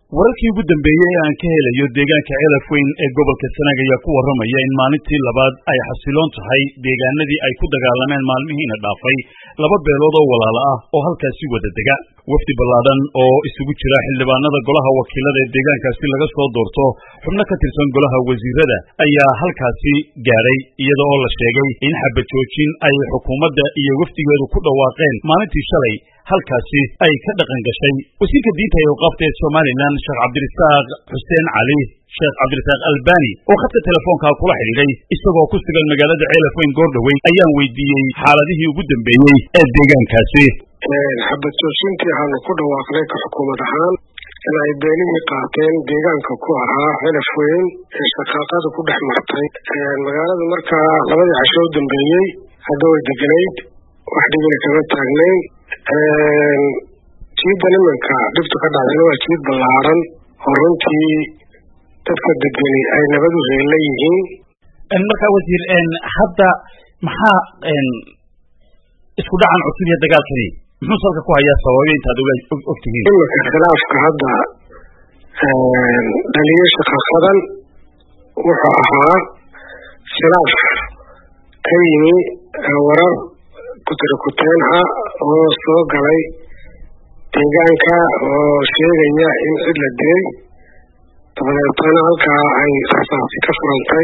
wararkii ugu dambeeyay aan ka helayo deegaanka Ceelafweyn ee gobolka Sanaag ayaa ku waramaya in maalintii labaad ay xasiloon tahay deegaanadii ay ku dagaalameen maalmihiina dhaafay laba beelood oo walaalo ah oo halkaasi wada dega wafdi ballaadan oo isugu jira xildhibaanada golaha wakiilada ee deegaankaasi laga soo doorto xubno ka tirsan golaha wasiirada ayaa halkaasi gaaray iyada oo la sheegay in xabad joojin ay xukuumadda iyo wafdigeedu ku dhawaaqeen maalintii shalay halkaasi ay ka dhaqan gashay wasiirka diinta iyo waqafta ee Soomaaliland Sheekh Cabdirasaaq Xuseen Cali Sheekh Cabdirasaaq Albani oo khadka telefoonka kula xiriiray isagoo ku sugan magaalada Ceelafweyn goordhawey ayaan weydiiyey xaaladihii ugu dambeeyay ee deegaankaasi xabad joojintii aan ku dhawaaqnay ka xukuumad ahaan in ay beenihii qaateen deegaanka ku ahaa Ceelafweyn ee shaqaaqada ku dhex martay magaalada markaa labadii casho u dambeeyay hadda way deganayd wax dhibina kama taagnayn jiidda nimanka dhibta ka dhacdayna waa jiid ballaaran oo runtii dadka degani ay nabad u leeyihiin markaa wasiir hadda maxaa isku dhacan cusub iyo dagaalkani muxuu salka ku hayaa sababay intaad ogtihiin nimanka khilaafka hadda dhaliyo shaqaqadan wuxuu ahaa khilaaf ka yimi warar kutirikuteen ah oo soo galay deegaanka oo sheegaya in cid la dilay dabadeetana halkaa ay rasaasi ka furantay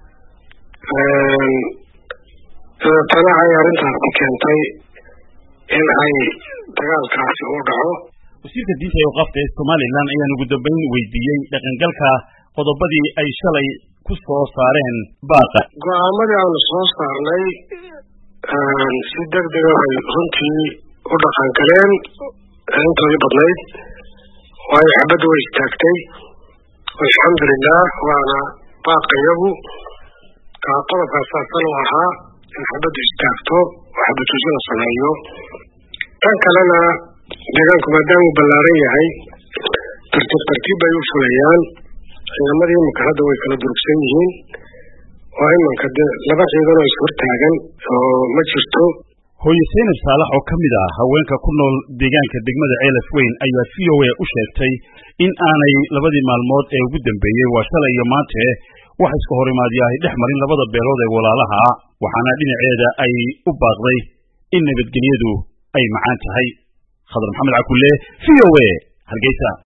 dabeetana ay arrintaasi keentay in ay dagaalkaasi uu dhaco wasiirka diinta iyo waqafta ee Soomaaliland ayaan ugu dambeyn weydiiyey dhaqangalka qodobadii ay shalay ku soo saareen baaqa go'aamadii aanu soo saarnay si degdeg ah ay runtii u dhaqan galeen intoodii badnayd waayo xabadda way istaagtay alxamdulilah waana baaqayagu qodobka asaasan u ahaa in xabaddu istaagto oo xabad joojin la sameeyo tan kalena deegaanku maadaama uu ballaaran yahay tartiib bay u fulayaan ciidamadii iminka hadda way kala durugsan yihiin waa imanka laba ciidan oo ishortaagan oo ma jirto hooyo Seenab Saalax oo ka mid ah haweenka ku nool deegaanka degmada Ceelafweyn ayaa VOA u sheegtay in aanay labadii maalmood ee ugu dambeeyay waa shalay iyo maanta wax iska horimaadyahay dhex marin labada beelood ee walaalaha waxaana dhinaceeda ay u baaqday in nabadgelyadu ay macaan tahay Khadar Maxamed Cakulle VOA Hargeysa.